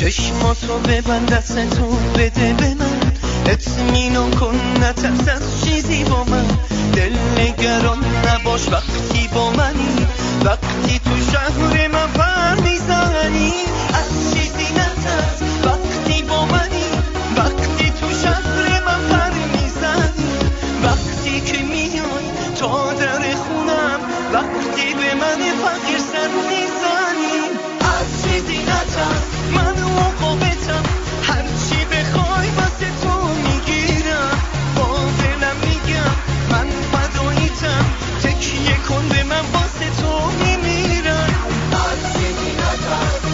چشماتو ببند، دستتو بده به من، اطمینان کن نترس از چیزی با من، دل نگران نباش وقتی با منی، وقتی تو شهر من پر میزنی، از چیزی نترس وقتی با منی، وقتی تو شهر من پر میزنی، وقتی که میای تا در خونم، وقتی به من فقیر سر میزنی، از چیزی نترس من مقابلتم، هرچی بخوای واسه تو میگیرم، با دلم میگم من فداییتم، تکیه کن به من واسه تو میمیرم، از چیزی نترس.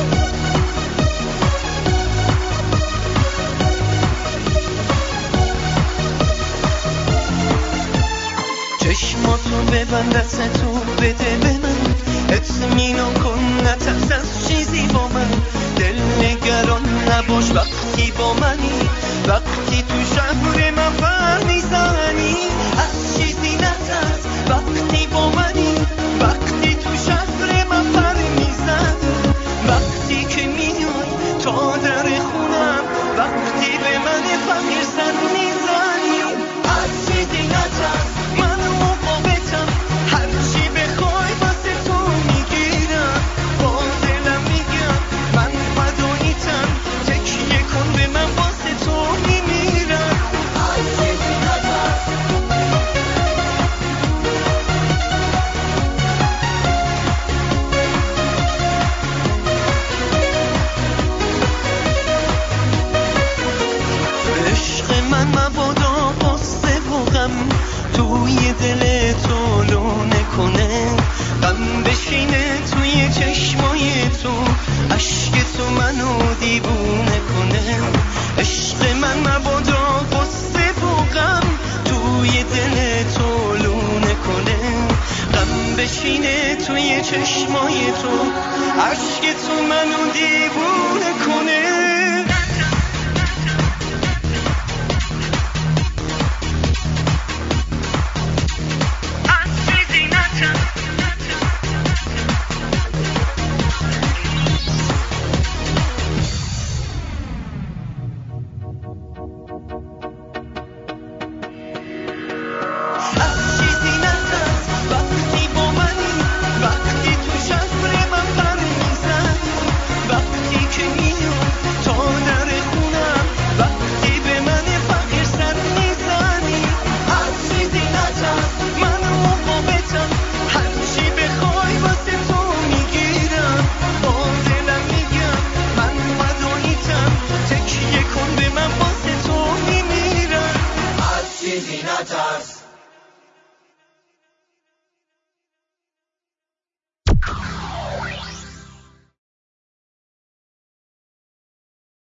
چشماتو ببند، دستتو بده به من، اطمینان کن نترس از چیزی با من، دل نگران نباش وقتی با منی، وقتی تو شهر من پر میزنی، از چیزی نترس وقتی با منی، وقتی تو شهر من پر میزنی، وقتی که میای تا در خونم، وقتی به من فقیر سر میزنی، از چیزی نترس من مقابلتم، هرچی بخوای واسه تو میگیرم، با دلم میگم من فداییتم، تکیه کن به من واسه تو میمیرم، از چیزی نترس. عشق من مبادا قصه و غم توی دل تو لونه کنه، غم بشینه توی چشمای تو، عشق تو منو دیوونه کنه، عشق من مبادا قصه و غم توی دل تو لونه کنه، غم بشینه توی چشمای تو، عشق تو منو دیوونه